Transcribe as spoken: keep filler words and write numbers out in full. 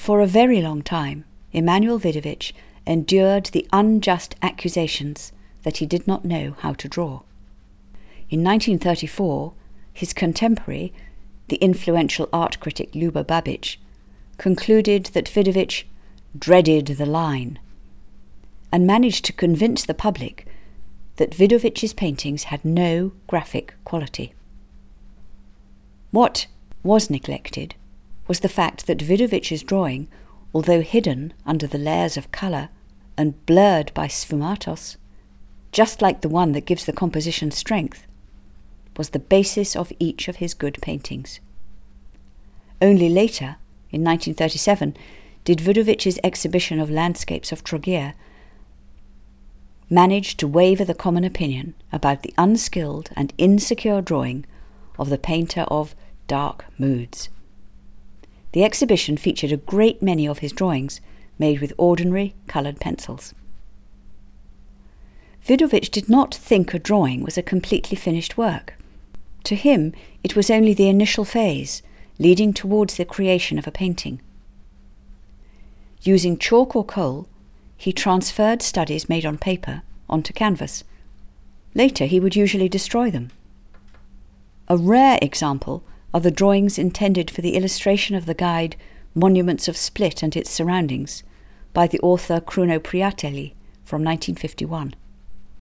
For a very long time, Emanuel Vidovich endured the unjust accusations that he did not know how to draw. In nineteen thirty-four, his contemporary, the influential art critic Luba Babic, concluded that Vidovich dreaded the line, and managed to convince the public that Vidovich's paintings had no graphic quality. What was neglected was the fact that Vidovich's drawing, although hidden under the layers of colour and blurred by sfumatos, just like the one that gives the composition strength, was the basis of each of his good paintings. Only later, in nineteen thirty-seven, did Vidovich's exhibition of landscapes of Trogir manage to waver the common opinion about the unskilled and insecure drawing of the painter of dark moods. The exhibition featured a great many of his drawings made with ordinary coloured pencils. Vidovich did not think a drawing was a completely finished work. To him, it was only the initial phase, leading towards the creation of a painting. Using chalk or coal, he transferred studies made on paper onto canvas. Later, he would usually destroy them. A rare example are the drawings intended for the illustration of the guide Monuments of Split and its Surroundings by the author Kruno Priatelli from nineteen fifty-one.